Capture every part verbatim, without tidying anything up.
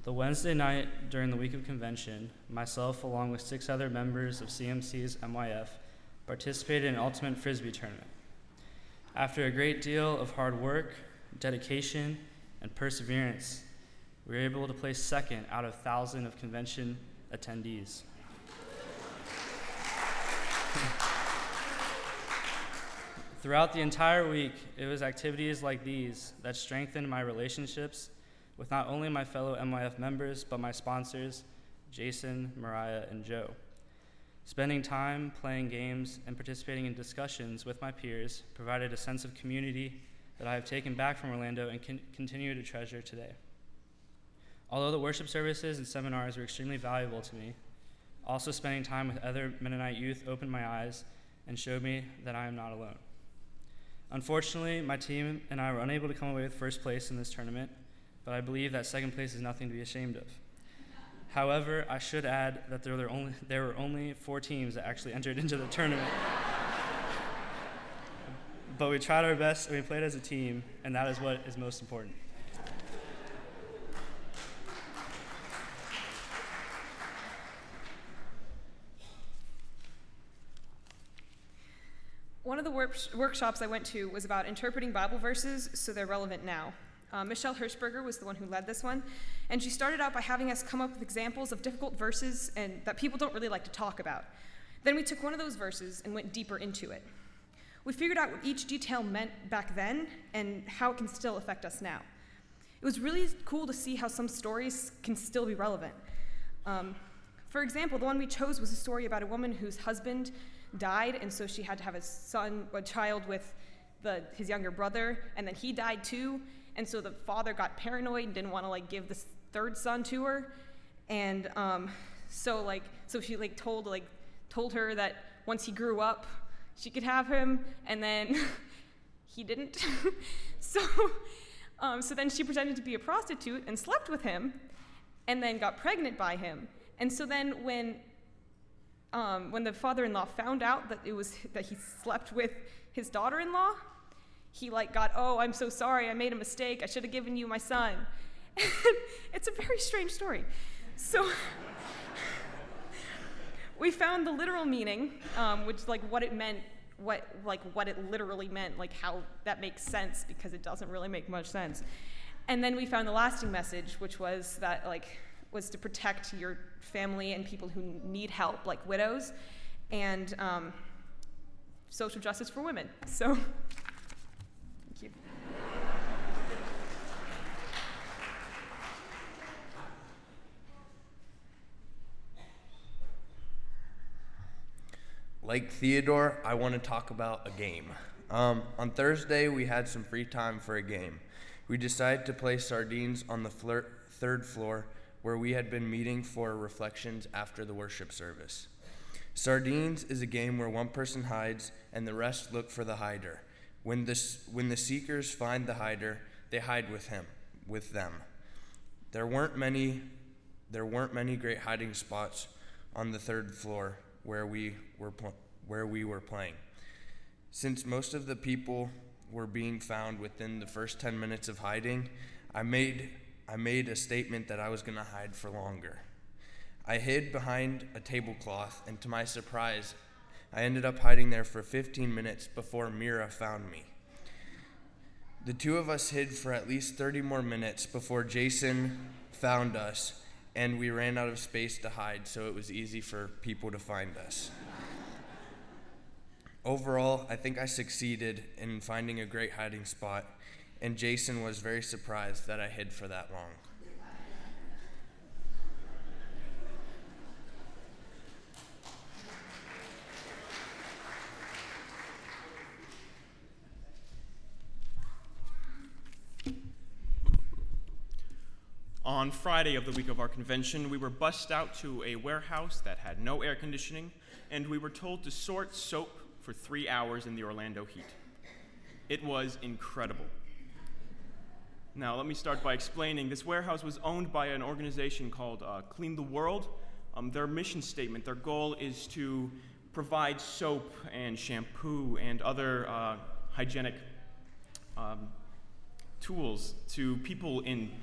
The Wednesday night during the week of convention, myself, along with six other members of C M C's M Y F, participated in an ultimate Frisbee tournament. After a great deal of hard work, dedication, and perseverance, we were able to place second out of thousands of convention attendees. Throughout the entire week, it was activities like these that strengthened my relationships with not only my fellow M Y F members, but my sponsors, Jason, Mariah, and Joe. Spending time playing games and participating in discussions with my peers provided a sense of community that I have taken back from Orlando and can continue to treasure today. Although the worship services and seminars were extremely valuable to me, also spending time with other Mennonite youth opened my eyes and showed me that I am not alone. Unfortunately, my team and I were unable to come away with first place in this tournament, but I believe that second place is nothing to be ashamed of. However, I should add that there were only, there were only four teams that actually entered into the tournament. But we tried our best and we played as a team, and that is what is most important. One of the work- workshops I went to was about interpreting Bible verses so they're relevant now. Uh, Michelle Hirschberger was the one who led this one, and she started out by having us come up with examples of difficult verses and that people don't really like to talk about. Then we took one of those verses and went deeper into it. We figured out what each detail meant back then and how it can still affect us now. It was really cool to see how some stories can still be relevant. Um, for example, the one we chose was a story about a woman whose husband died, and so she had to have a son, a child with the, his younger brother, and then he died too, and so the father got paranoid and didn't want to like give this third son to her, and um, so like so she like told like told her that once he grew up, she could have him, and then he didn't. so um, so then she pretended to be a prostitute and slept with him, and then got pregnant by him, and so then when Um, when the father-in-law found out that it was that he slept with his daughter-in-law, he like got, oh, I'm so sorry, I made a mistake, I should have given you my son. It's a very strange story. So we found the literal meaning, um, which like what it meant, what like what it literally meant, like how that makes sense because it doesn't really make much sense. And then we found the lasting message, which was that like was to protect your family and people who need help, like widows, and um, social justice for women. So, thank you. Like Theodore, I want to talk about a game. Um, on Thursday, we had some free time for a game. We decided to play sardines on the flir- third floor where we had been meeting for reflections after the worship service. Sardines is a game where one person hides and the rest look for the hider. When the, when the seekers find the hider, they hide with him, with them. There weren't many, there weren't many great hiding spots on the third floor where we were pl- where we were playing. Since most of the people were being found within the first ten minutes of hiding, I made I made a statement that I was going to hide for longer. I hid behind a tablecloth, and to my surprise, I ended up hiding there for fifteen minutes before Mira found me. The two of us hid for at least thirty more minutes before Jason found us, and we ran out of space to hide, so it was easy for people to find us. Overall, I think I succeeded in finding a great hiding spot, and Jason was very surprised that I hid for that long. On Friday of the week of our convention, we were bussed out to a warehouse that had no air conditioning, and we were told to sort soap for three hours in the Orlando heat. It was incredible. Now, let me start by explaining. This warehouse was owned by an organization called uh, Clean the World. Um, their mission statement, their goal is to provide soap and shampoo and other uh, hygienic um, tools to people in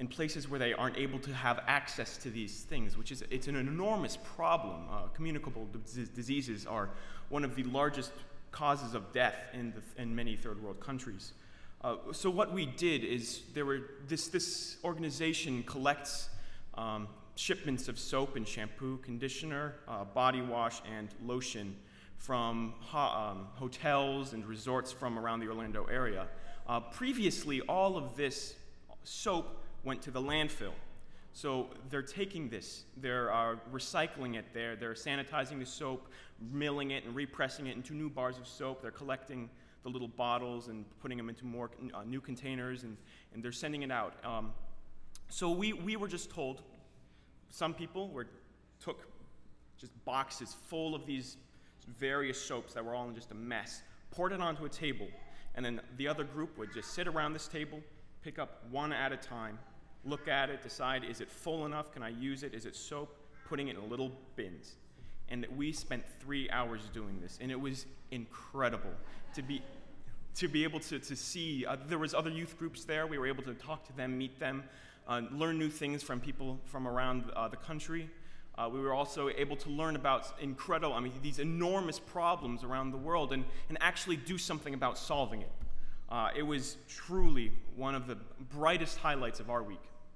in places where they aren't able to have access to these things, which is it's an enormous problem. Uh, communicable d- diseases are one of the largest causes of death in, the, in many third world countries. Uh, so what we did is there were this this organization collects um, shipments of soap and shampoo, conditioner, uh, body wash, and lotion from ho- um, hotels and resorts from around the Orlando area. Uh, previously, all of this soap went to the landfill. So they're taking this, they're uh, recycling it, they're, they're sanitizing the soap, milling it and repressing it into new bars of soap. They're collecting the little bottles and putting them into more uh, new containers, and, and they're sending it out. Um, so we, we were just told, some people were took just boxes full of these various soaps that were all in just a mess, poured it onto a table, and then the other group would just sit around this table, pick up one at a time, look at it, decide, is it full enough? Can I use it? Is it soap? Putting it in little bins. And we spent three hours doing this, and it was incredible to be to be able to, to see. Uh, there was other youth groups there. We were able to talk to them, meet them, uh, learn new things from people from around uh, the country. Uh, we were also able to learn about incredible, I mean, these enormous problems around the world, and, and actually do something about solving it. Uh, it was truly one of the brightest highlights of our week.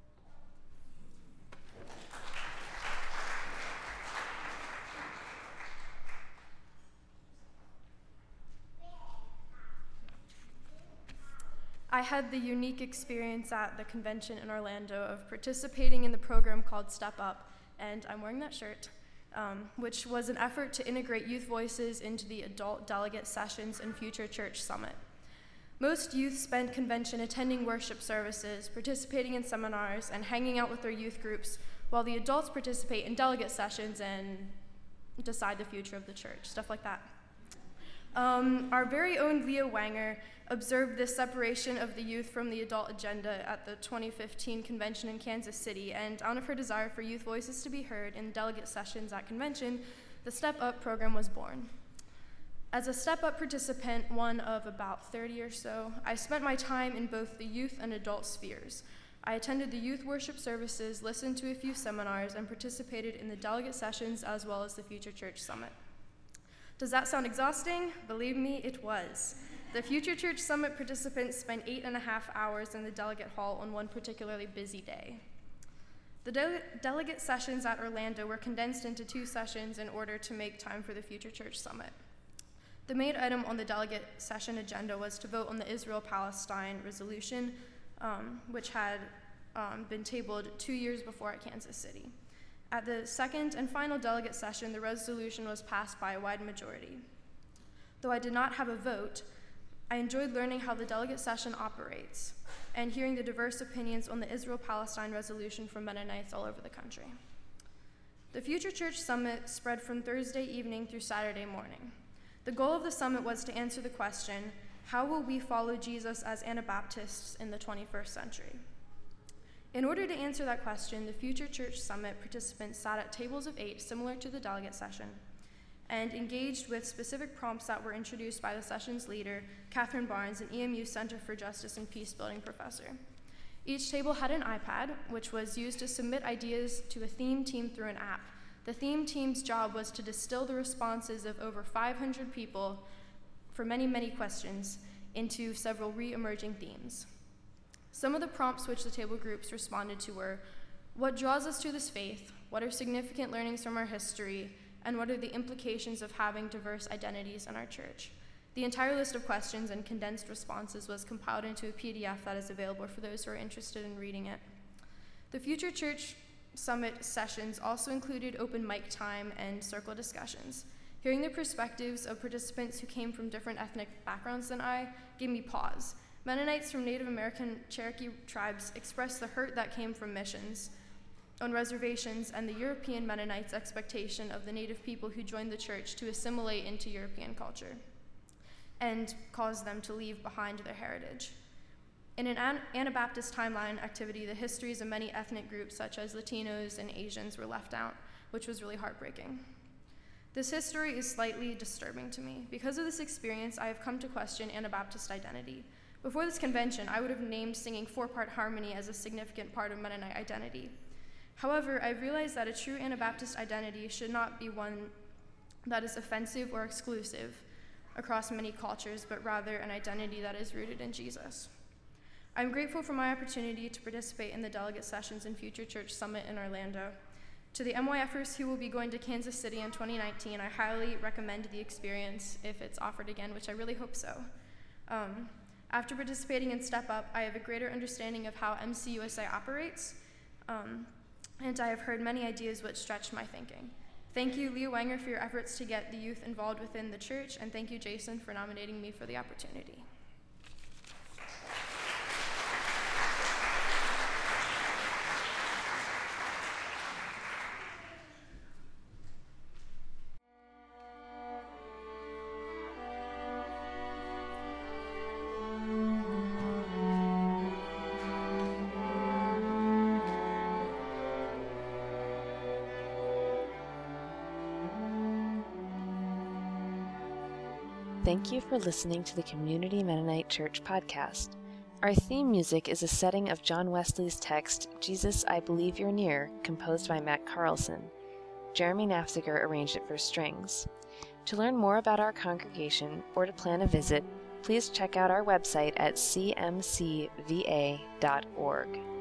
I had the unique experience at the convention in Orlando of participating in the program called Step Up, and I'm wearing that shirt, um, which was an effort to integrate youth voices into the adult delegate sessions and Future Church Summit. Most youth spend convention attending worship services, participating in seminars, and hanging out with their youth groups, while the adults participate in delegate sessions and decide the future of the church, stuff like that. Um, our very own Leah Wanger observed this separation of the youth from the adult agenda at the twenty fifteen convention in Kansas City, and out of her desire for youth voices to be heard in delegate sessions at convention, the Step Up program was born. As a Step Up participant, one of about thirty or so, I spent my time in both the youth and adult spheres. I attended the youth worship services, listened to a few seminars, and participated in the delegate sessions as well as the Future Church Summit. Does that sound exhausting? Believe me, it was. The Future Church Summit participants spent eight and a half hours in the delegate hall on one particularly busy day. The de- delegate sessions at Orlando were condensed into two sessions in order to make time for the Future Church Summit. The main item on the delegate session agenda was to vote on the Israel-Palestine resolution, um, which had um, been tabled two years before at Kansas City. At the second and final delegate session, the resolution was passed by a wide majority. Though I did not have a vote, I enjoyed learning how the delegate session operates and hearing the diverse opinions on the Israel-Palestine resolution from Mennonites all over the country. The Future Church Summit spread from Thursday evening through Saturday morning. The goal of the summit was to answer the question, how will we follow Jesus as Anabaptists in the twenty-first century? In order to answer that question, the Future Church Summit participants sat at tables of eight, similar to the delegate session, and engaged with specific prompts that were introduced by the session's leader, Catherine Barnes, an E M U Center for Justice and Peace Building professor. Each table had an iPad, which was used to submit ideas to a theme team through an app. The theme team's job was to distill the responses of over five hundred people for many, many questions into several re-emerging themes. Some of the prompts which the table groups responded to were, what draws us to this faith? What are significant learnings from our history? And what are the implications of having diverse identities in our church? The entire list of questions and condensed responses was compiled into a P D F that is available for those who are interested in reading it. The Future Church Summit sessions also included open mic time and circle discussions. Hearing the perspectives of participants who came from different ethnic backgrounds than I gave me pause. Mennonites from Native American Cherokee tribes expressed the hurt that came from missions on reservations and the European Mennonites' expectation of the Native people who joined the church to assimilate into European culture and cause them to leave behind their heritage. In an An- Anabaptist timeline activity, the histories of many ethnic groups such as Latinos and Asians were left out, which was really heartbreaking. This history is slightly disturbing to me. Because of this experience, I have come to question Anabaptist identity. Before this convention, I would have named singing four-part harmony as a significant part of Mennonite identity. However, I realized that a true Anabaptist identity should not be one that is offensive or exclusive across many cultures, but rather an identity that is rooted in Jesus. I'm grateful for my opportunity to participate in the delegate sessions and Future Church Summit in Orlando. To the M Y Fers who will be going to Kansas City in twenty nineteen, I highly recommend the experience if it's offered again, which I really hope so. Um, after participating in Step Up, I have a greater understanding of how M C U S A operates, um, and I have heard many ideas which stretched my thinking. Thank you, Leah Wenger, for your efforts to get the youth involved within the church, and thank you, Jason, for nominating me for the opportunity. Thank you for listening to the Community Mennonite Church podcast. Our theme music is a setting of John Wesley's text, Jesus, I Believe You're Near, composed by Matt Carlson. Jeremy Nafziger arranged it for strings. To learn more about our congregation or to plan a visit, please check out our website at c m c v a dot org.